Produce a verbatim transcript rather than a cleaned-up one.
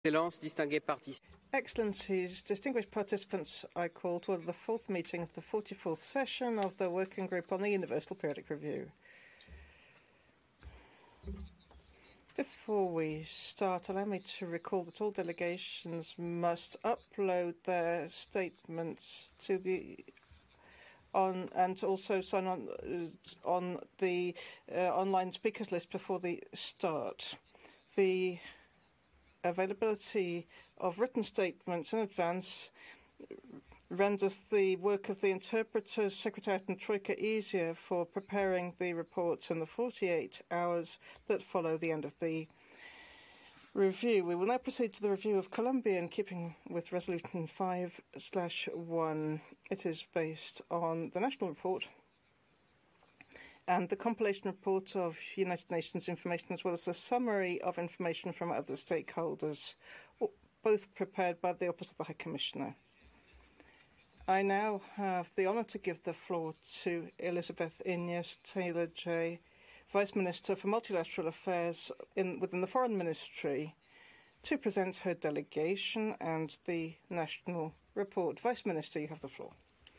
Excellencies, distinguished participants, I call to order the fourth meeting of the forty-fourth session of the Working Group on the Universal Periodic Review. Before we start, allow me to recall that all delegations must upload their statements to the on and also sign on uh, on the uh, online speakers list before the start. The availability of written statements in advance renders the work of the interpreters, Secretariat and Troika easier for preparing the reports in the forty-eight hours that follow the end of the review. We will now proceed to the review of Colombia in keeping with Resolution five slash one. It is based on the national report and the compilation report of United Nations information, as well as a summary of information from other stakeholders, both prepared by the Office of the High Commissioner. I now have the honour to give the floor to Elizabeth Inés Taylor-Jay, Vice Minister for Multilateral Affairs in, within the Foreign Ministry, to present her delegation and the national report. Vice Minister, you have the floor.